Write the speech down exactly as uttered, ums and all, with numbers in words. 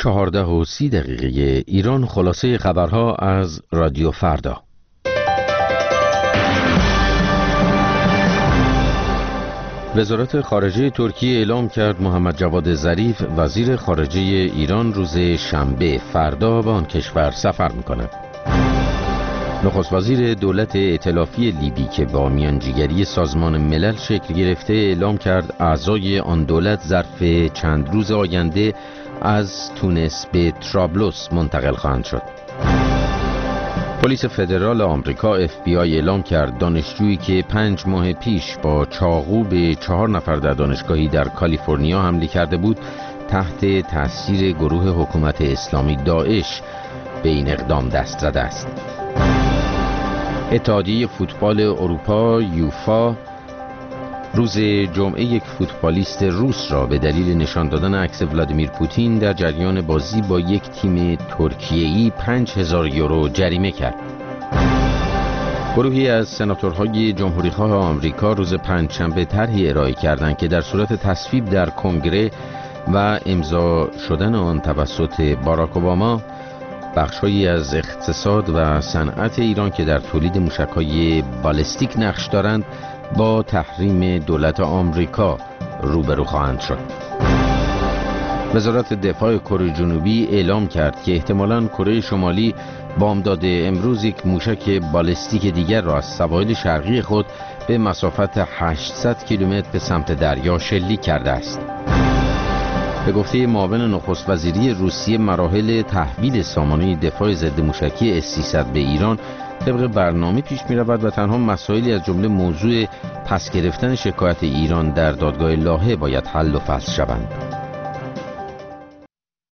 چهارده و سی دقیقه ایران. خلاصه خبرها از رادیو فردا. وزارت خارجه ترکیه اعلام کرد محمد جواد ظریف وزیر خارجه ایران روز شنبه فردا به آن کشور سفر می‌کند. نخست وزیر دولت ائتلافی لیبی که با میانجیگری سازمان ملل شکل گرفته اعلام کرد اعضای آن دولت ظرف چند روز آینده از تونس به طرابلس منتقل خواهند شد. پلیس فدرال آمریکا اف بی آی اعلام کرد دانشجویی که پنج ماه پیش با چاقو به چهار نفر در دانشگاهی در کالیفرنیا حمله کرده بود تحت تاثیر گروه حکومت اسلامی داعش به این اقدام دست زده است. اتحادیه فوتبال اروپا یوفا روز جمعه یک فوتبالیست روس را به دلیل نشان دادن عکس ولادیمیر پوتین در جریان بازی با یک تیم ترکیه‌ای پنج هزار یورو جریمه کرد. گروهی از سناتورهای جمهوری‌خواه آمریکا روز پنجشنبه طرحی ارائه کردند که در صورت تصویب در کنگره و امضا شدن آن توسط باراک اوباما بخش‌هایی از اقتصاد و صنعت ایران که در تولید موشک‌های بالستیک نقش دارند با تحریم دولت آمریکا روبرو خواهند شد. وزارت دفاع کره جنوبی اعلام کرد که احتمالاً کره شمالی بامداد امروز یک موشک بالستیک دیگر را از سواحل شرقی خود به مسافت هشتصد کیلومتر به سمت دریا شلیک کرده است. به گفته معاون نخست وزیری روسیه مراحل تحویل سامانه دفاع ضد موشکی اس سیصد به ایران طبق برنامه پیش می رود و تنها مسائلی از جمله موضوع پس گرفتن شکایت ایران در دادگاه لاهه باید حل و فصل شوند.